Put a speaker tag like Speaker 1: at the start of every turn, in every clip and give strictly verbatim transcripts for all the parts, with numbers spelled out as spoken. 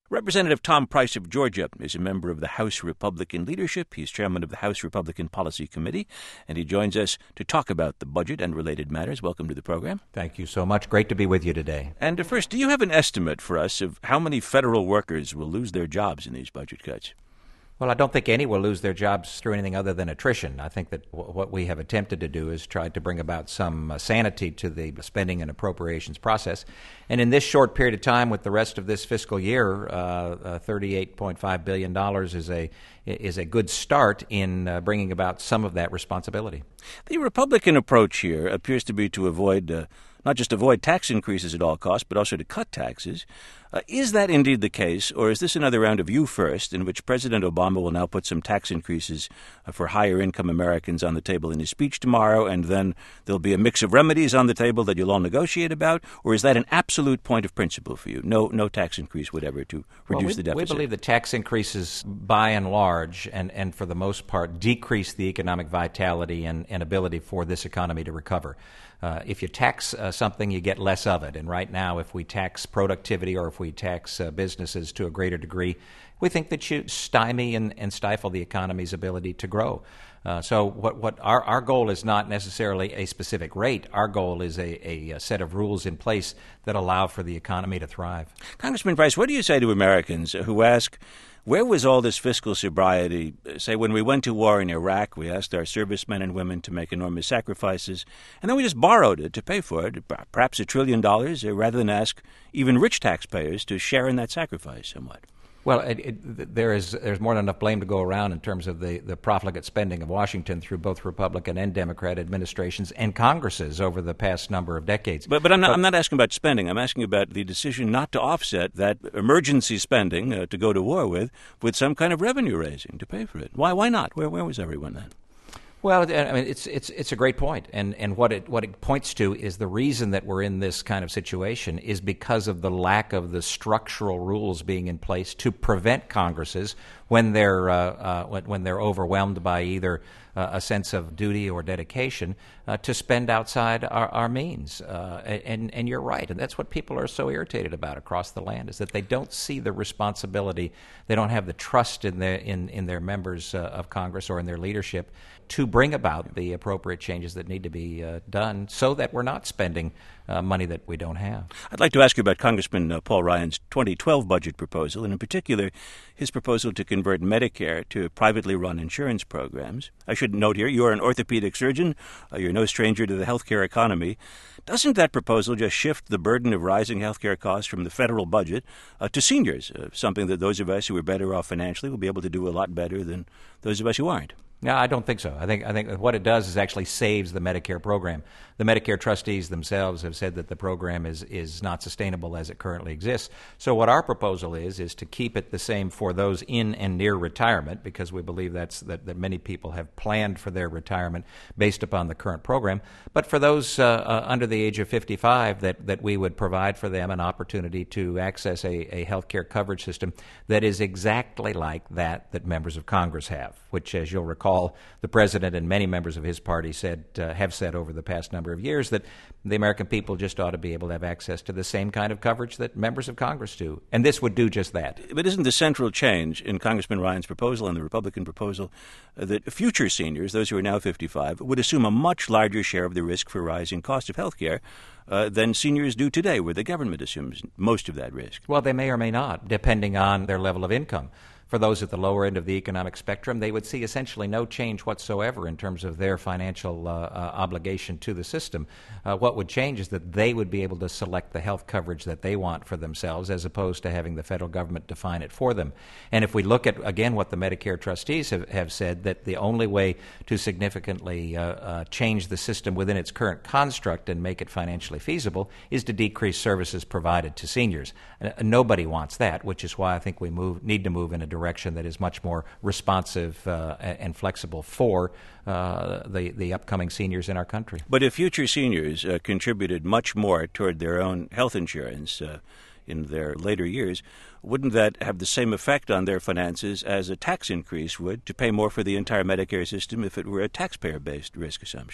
Speaker 1: Representative Tom Price of Georgia is a member of the House Republican leadership. He's chairman of the House Republican Policy Committee, and he joins us to talk about the budget and related matters. Welcome to the program.
Speaker 2: Thank you so much. Great to be with you today.
Speaker 1: And uh, first, do you have an estimate for us of how many federal workers will lose their jobs in these budget cuts?
Speaker 2: Well, I don't think any will lose their jobs through anything other than attrition. I think that w- what we have attempted to do is try to bring about some uh, sanity to the spending and appropriations process. And in this short period of time, with the rest of this fiscal year, uh, uh, thirty-eight point five billion dollars is a is a good start in uh, bringing about some of that responsibility.
Speaker 1: The Republican approach here appears to be to avoid uh, not just avoid tax increases at all costs, but also to cut taxes. Uh, is that indeed the case, or is this another round of You First, in which President Obama will now put some tax increases uh, for higher-income Americans on the table in his speech tomorrow, and then there'll be a mix of remedies on the table that you'll all negotiate about? Or is that an absolute point of principle for you? No no tax increase, whatever, to reduce
Speaker 2: well, we,
Speaker 1: the deficit?
Speaker 2: We believe that tax increases, by and large, and, and for the most part, decrease the economic vitality and, and ability for this economy to recover. Uh, if you tax uh, something, you get less of it. And right now, if we tax productivity or if we tax uh, businesses to a greater degree, we think that you stymie and, and stifle the economy's ability to grow. Uh, so what, what our, our goal is not necessarily a specific rate. Our goal is a, a, a set of rules in place that allow for the economy to thrive.
Speaker 1: Congressman Price, what do you say to Americans who ask, where was all this fiscal sobriety? Say, when we went to war in Iraq, we asked our servicemen and women to make enormous sacrifices, and then we just borrowed it to pay for it, perhaps a trillion dollars, rather than ask even rich taxpayers to share in that sacrifice somewhat.
Speaker 2: Well, it, it, there is there's more than enough blame to go around in terms of the, the profligate spending of Washington through both Republican and Democrat administrations and Congresses over the past number of decades.
Speaker 1: But, but I'm, not, but, I'm not asking about spending. I'm asking about the decision not to offset that emergency spending uh, to go to war with with some kind of revenue raising to pay for it. Why? Why not? Where, where was everyone then?
Speaker 2: Well, I mean, it's it's it's a great point, and and what it what it points to is the reason that we're in this kind of situation is because of the lack of the structural rules being in place to prevent Congresses when they're uh, uh, when, when they're overwhelmed by either uh, a sense of duty or dedication uh, to spend outside our, our means. Uh, and and you're right, and that's what people are so irritated about across the land, is that they don't see the responsibility, they don't have the trust in their in in their members uh, of Congress or in their leadership to bring about the appropriate changes that need to be uh, done so that we're not spending uh, money that we don't have.
Speaker 1: I'd like to ask you about Congressman uh, Paul Ryan's twenty twelve budget proposal, and in particular his proposal to convert Medicare to privately run insurance programs. I should note here, you're an orthopedic surgeon. Uh, you're no stranger to the healthcare economy. Doesn't that proposal just shift the burden of rising healthcare costs from the federal budget uh, to seniors, uh, something that those of us who are better off financially will be able to do a lot better than those of us who aren't?
Speaker 2: No, I don't think so. I think I think what it does is actually saves the Medicare program. The Medicare trustees themselves have said that the program is is not sustainable as it currently exists. So what our proposal is is to keep it the same for those in and near retirement, because we believe that's that, that many people have planned for their retirement based upon the current program. But for those uh, uh, under the age of fifty-five, that, that we would provide for them an opportunity to access a, a health care coverage system that is exactly like that that members of Congress have, which, as you'll recall, the president and many members of his party said uh, have said over the past number of years that the American people just ought to be able to have access to the same kind of coverage that members of Congress do. And this would do just that.
Speaker 1: But isn't the central change in Congressman Ryan's proposal and the Republican proposal uh, that future seniors, those who are now fifty-five, would assume a much larger share of the risk for rising cost of health care uh, than seniors do today, where the government assumes most of that risk?
Speaker 2: Well, they may or may not, depending on their level of income. For those at the lower end of the economic spectrum, they would see essentially no change whatsoever in terms of their financial uh, uh, obligation to the system. Uh, what would change is that they would be able to select the health coverage that they want for themselves, as opposed to having the federal government define it for them. And if we look at, again, what the Medicare trustees have, have said, that the only way to significantly uh, uh, change the system within its current construct and make it financially feasible is to decrease services provided to seniors. Uh, nobody wants that, which is why I think we move, need to move in a direction direction that is much more responsive uh, and flexible for uh, the, the upcoming seniors in our country.
Speaker 1: But if future seniors uh, contributed much more toward their own health insurance uh, in their later years, wouldn't that have the same effect on their finances as a tax increase would to pay more for the entire Medicare system if it were a taxpayer-based risk assumption?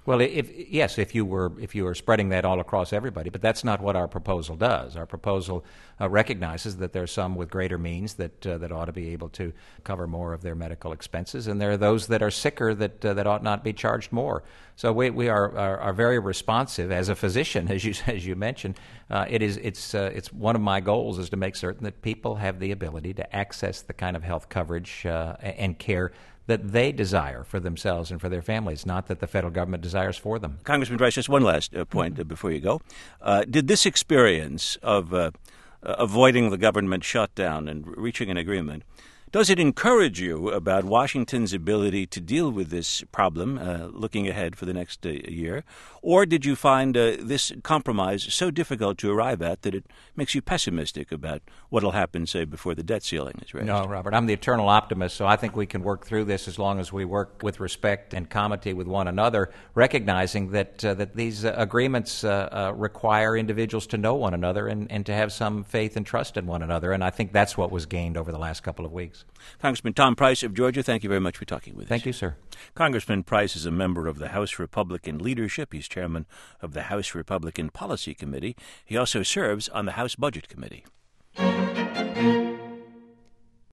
Speaker 2: Well, if yes, if you were if you were spreading that all across everybody, but that's not what our proposal does. Our proposal uh, recognizes that there are some with greater means that uh, that ought to be able to cover more of their medical expenses, and there are those that are sicker that uh, that ought not be charged more. So we we are are, are very responsive as a physician, as you as you mentioned. Uh, it is it's uh, it's one of my goals is to make certain that people have the ability to access the kind of health coverage uh, and care that they desire for themselves and for their families, not that the federal government desires for them.
Speaker 1: Congressman Price, just one last uh, point mm-hmm. uh, before you go. Uh, did this experience of uh, uh, avoiding the government shutdown and reaching an agreement, does it encourage you about Washington's ability to deal with this problem uh, looking ahead for the next uh, year? Or did you find uh, this compromise so difficult to arrive at that it makes you pessimistic about what will happen, say, before the debt ceiling is raised?
Speaker 2: No, Robert, I'm the eternal optimist, so I think we can work through this as long as we work with respect and comity with one another, recognizing that uh, that these uh, agreements uh, uh, require individuals to know one another and, and to have some faith and trust in one another, and I think that's what was gained over the last couple of weeks.
Speaker 1: Congressman Tom Price of Georgia, thank you very much for talking with us.
Speaker 2: Thank you, sir.
Speaker 1: Congressman Price is a member of the House Republican leadership. He's chairman of the House Republican Policy Committee. He also serves on the House Budget Committee.